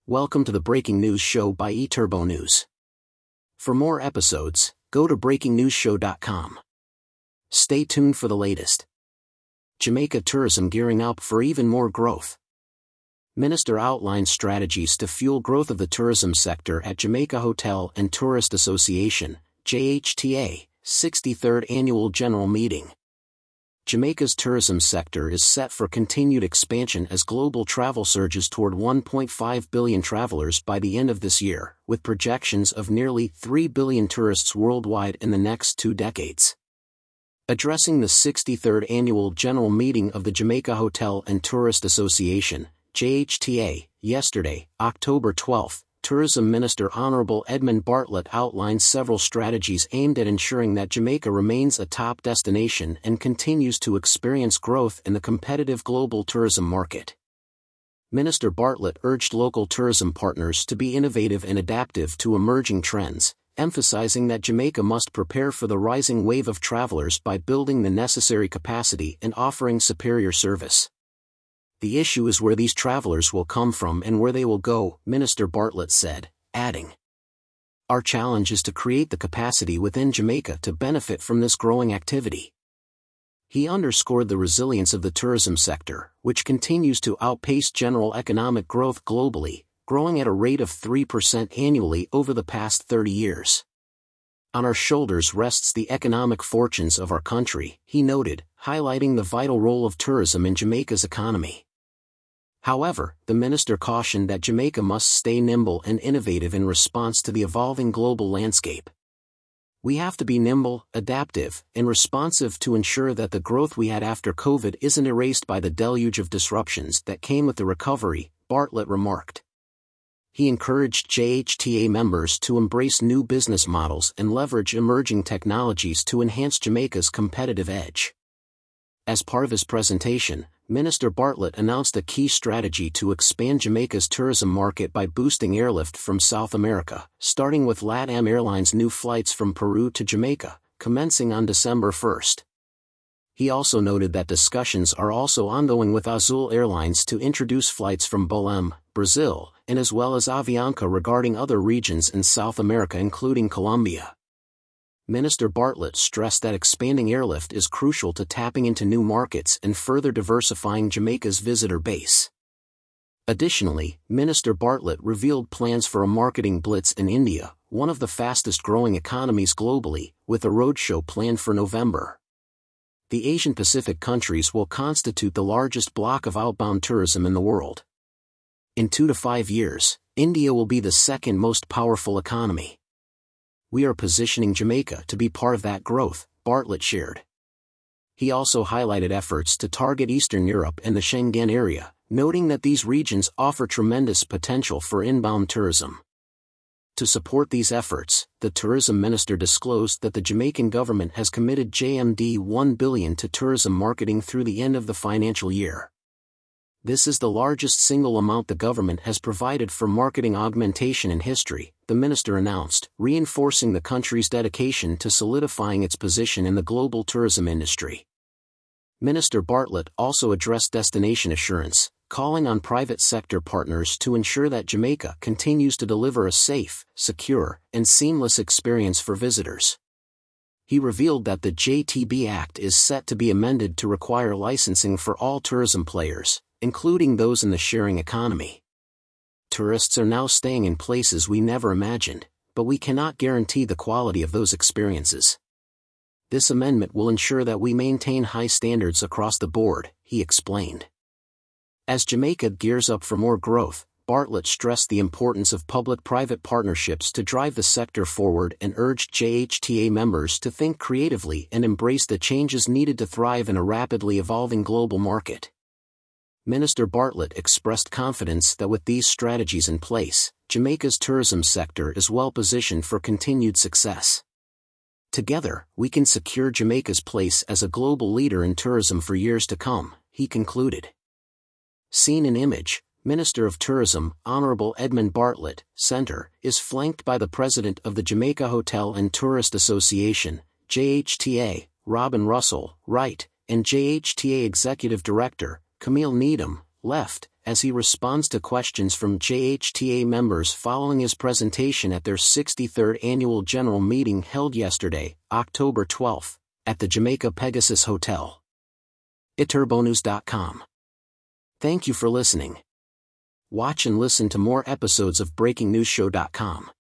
Welcome to the Breaking News Show by eTurbo News. For more episodes, go to breakingnewsshow.com. Stay tuned for the latest. Jamaica tourism gearing up for even more growth. Minister outlines strategies to fuel growth of the tourism sector at Jamaica Hotel and Tourist Association, JHTA, 63rd Annual General Meeting. Jamaica's tourism sector is set for continued expansion as global travel surges toward 1.5 billion travelers by the end of this year, with projections of nearly 3 billion tourists worldwide in the next 2 decades. Addressing the 63rd Annual General Meeting of the Jamaica Hotel and Tourist Association, JHTA, yesterday, October 12, Tourism Minister Honorable Edmund Bartlett outlined several strategies aimed at ensuring that Jamaica remains a top destination and continues to experience growth in the competitive global tourism market. Minister Bartlett urged local tourism partners to be innovative and adaptive to emerging trends, emphasizing that Jamaica must prepare for the rising wave of travelers by building the necessary capacity and offering superior service. The issue is where these travelers will come from and where they will go, Minister Bartlett said, adding, "Our challenge is to create the capacity within Jamaica to benefit from this growing activity." He underscored the resilience of the tourism sector, which continues to outpace general economic growth globally, growing at a rate of 3% annually over the past 30 years. "On our shoulders rests the economic fortunes of our country," he noted, highlighting the vital role of tourism in Jamaica's economy. However, the minister cautioned that Jamaica must stay nimble and innovative in response to the evolving global landscape. "We have to be nimble, adaptive, and responsive to ensure that the growth we had after COVID isn't erased by the deluge of disruptions that came with the recovery," Bartlett remarked. He encouraged JHTA members to embrace new business models and leverage emerging technologies to enhance Jamaica's competitive edge. As part of his presentation, Minister Bartlett announced a key strategy to expand Jamaica's tourism market by boosting airlift from South America, starting with LATAM Airlines' new flights from Peru to Jamaica, commencing on December 1. He also noted that discussions are also ongoing with Azul Airlines to introduce flights from Belém, Brazil, and as well as Avianca regarding other regions in South America including Colombia. Minister Bartlett stressed that expanding airlift is crucial to tapping into new markets and further diversifying Jamaica's visitor base. Additionally, Minister Bartlett revealed plans for a marketing blitz in India, one of the fastest-growing economies globally, with a roadshow planned for November. The Asian-Pacific countries will constitute the largest block of outbound tourism in the world. In 2 to 5 years, India will be the second most powerful economy. "We are positioning Jamaica to be part of that growth," Bartlett shared. He also highlighted efforts to target Eastern Europe and the Schengen area, noting that these regions offer tremendous potential for inbound tourism. To support these efforts, the tourism minister disclosed that the Jamaican government has committed JMD 1 billion to tourism marketing through the end of the financial year. This is the largest single amount the government has provided for marketing augmentation in history, the minister announced, reinforcing the country's dedication to solidifying its position in the global tourism industry. Minister Bartlett also addressed destination assurance, calling on private sector partners to ensure that Jamaica continues to deliver a safe, secure, and seamless experience for visitors. He revealed that the JTB Act is set to be amended to require licensing for all tourism players, including those in the sharing economy. "Tourists are now staying in places we never imagined, but we cannot guarantee the quality of those experiences. This amendment will ensure that we maintain high standards across the board," he explained. As Jamaica gears up for more growth, Bartlett stressed the importance of public-private partnerships to drive the sector forward and urged JHTA members to think creatively and embrace the changes needed to thrive in a rapidly evolving global market. Minister Bartlett expressed confidence that with these strategies in place, Jamaica's tourism sector is well positioned for continued success. "Together, we can secure Jamaica's place as a global leader in tourism for years to come," he concluded. Seen in image, Minister of Tourism, Honorable Edmund Bartlett, Center, is flanked by the President of the Jamaica Hotel and Tourist Association, JHTA, Robin Russell, right, and JHTA Executive Director, Camille Needham, left, as he responds to questions from JHTA members following his presentation at their 63rd annual general meeting held yesterday, October 12, at the Jamaica Pegasus Hotel. iturbonews.com. Thank you for listening. Watch and listen to more episodes of BreakingNewsShow.com.